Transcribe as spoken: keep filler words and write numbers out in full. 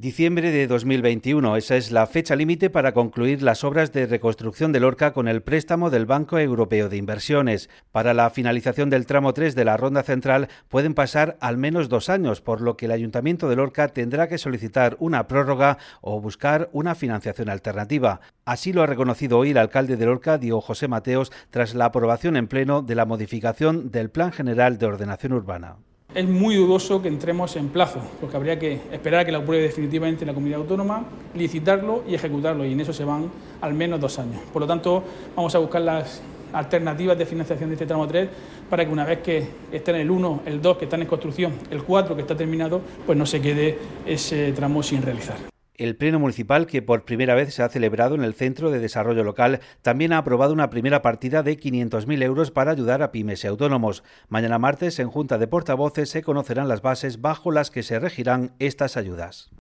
Diciembre de dos mil veintiuno, esa es la fecha límite para concluir las obras de reconstrucción de Lorca con el préstamo del Banco Europeo de Inversiones. Para la finalización del tramo tres de la Ronda Central pueden pasar al menos dos años, por lo que el Ayuntamiento de Lorca tendrá que solicitar una prórroga o buscar una financiación alternativa. Así lo ha reconocido hoy el alcalde de Lorca, Diego José Mateos, tras la aprobación en pleno de la modificación del Plan General de Ordenación Urbana. Es muy dudoso que entremos en plazo, porque habría que esperar a que lo apruebe definitivamente la comunidad autónoma, licitarlo y ejecutarlo, y en eso se van al menos dos años. Por lo tanto, vamos a buscar las alternativas de financiación de este tramo tres para que una vez que estén el uno, el dos, que están en construcción, el cuatro, que está terminado, pues no se quede ese tramo sin realizar. El Pleno Municipal, que por primera vez se ha celebrado en el Centro de Desarrollo Local, también ha aprobado una primera partida de quinientos mil euros para ayudar a pymes y autónomos. Mañana martes, en Junta de Portavoces, se conocerán las bases bajo las que se regirán estas ayudas.